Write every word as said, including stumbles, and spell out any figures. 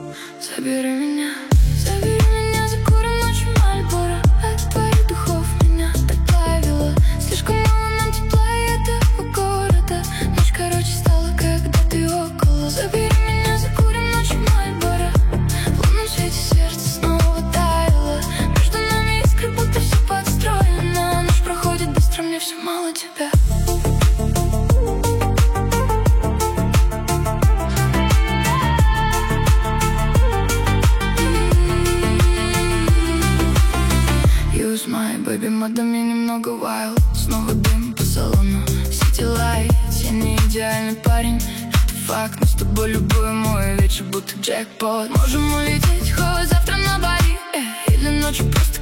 Забери меня, забери меня, закурим ночью Мальборо. От твоих духов меня так плавило. Слишком мало нам тепла и этого города. Ночь короче стала, когда ты около. Забери меня, закурим ночью Мальборо. В лунном свете сердце снова таяло. Между нами искры, будто все подстроено. Ночь проходит быстро, мне все мало тебя. My baby, мадами немного wild. Снова дым по салону, City Light. Я не идеальный парень, это факт. Но с тобой любой мой вечер будто джекпот. Можем улететь хоть завтра на Бали, э, или ночью просто